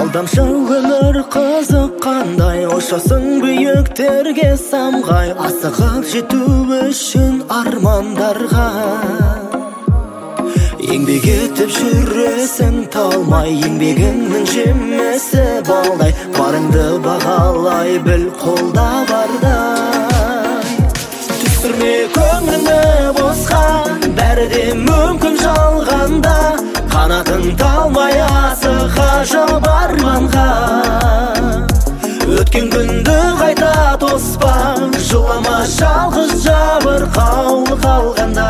Алдамшы өмір қызыққандай, ұшасың биіктерге самғай, асығып жету үшін армандарға. Еңбек етіп жүресің талмай, еңбегіңнің жемесі балдай, барыңды бағалай біл қолда бардай. Түсірме көңіліңді босқа, бәрі де мүмкін жалғанда, қанатын талмай асыға жап арманға. Өткен күнді қайта тоспа, жылама жалғыз жабырқаулы қалғанда.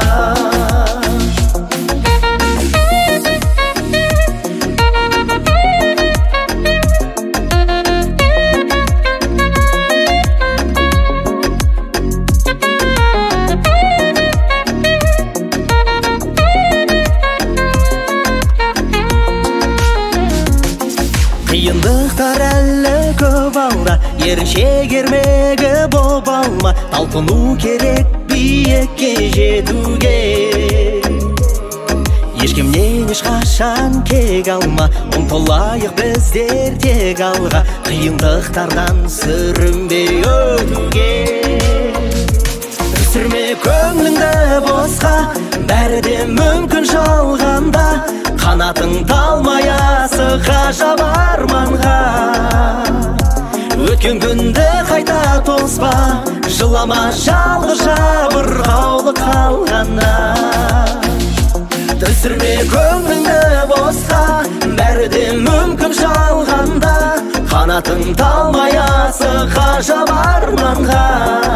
Қиындықтар әлі көп алда, ерінше кермегі боп алма, талпыну керек биікке жетуге. Ешкімнен ешқашан кек алма, ұмтылайық біздер тек алға, қиындықтардан сүрінбей өтуге. Түсірме көңіліңді босқа, бәрі де мүмкін жалғанда, қанатың талмай асыға жап арманға. Өткен күнді қайта тоспа, жылама жалғыз жабырқаулы қалғанда. Түсірме көңіліңді босқа, бәрі де мүмкін жалғанда, қанатың талмай асыға жап арманға.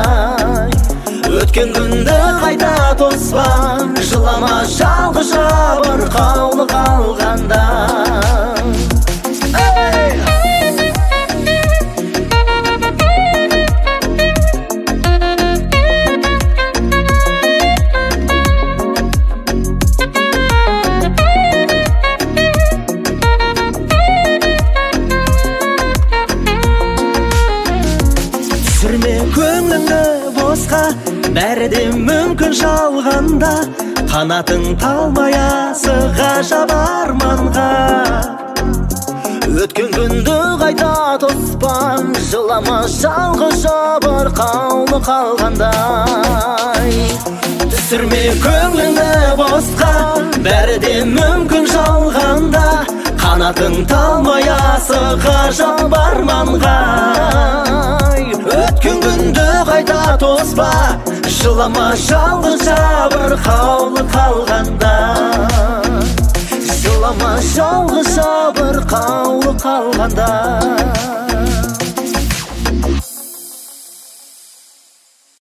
Өткен күнді қайта тоспа, жылама жалғыз жабырқаулы қалғанда. Түсірме көңіліңді босқа, бәрі де мүмкін жалғанда, қанатың талмай асыға жап арманға. Өткен күнді қайта тоспа, жылама жалғыз жабырқаулы қалғандай. Түсірме көңіліңді босқа, бәрі де мүмкін жалғанда, қанатың талмай асыға жап арманға. Өткен күнді қайта тоспа, жылама жалғыз жабырқаулы қалғанда. Жылама жалғыз жабырқаулы қалғанда.